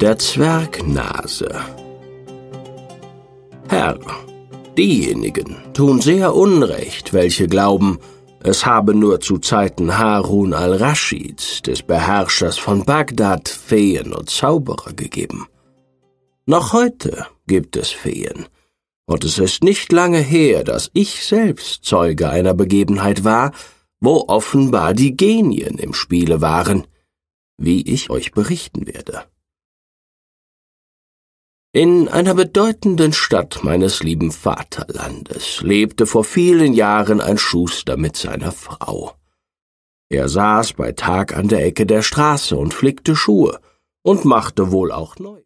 der Zwergnase. Herr, diejenigen tun sehr Unrecht, welche glauben, es habe nur zu Zeiten Harun al-Raschids, des Beherrschers von Bagdad, Feen und Zauberer gegeben. Noch heute gibt es Feen, und es ist nicht lange her, dass ich selbst Zeuge einer Begebenheit war, wo offenbar die Genien im Spiele waren, wie ich euch berichten werde. In einer bedeutenden Stadt meines lieben Vaterlandes lebte vor vielen Jahren ein Schuster mit seiner Frau. Er saß bei Tag an der Ecke der Straße und flickte Schuhe und machte wohl auch neu.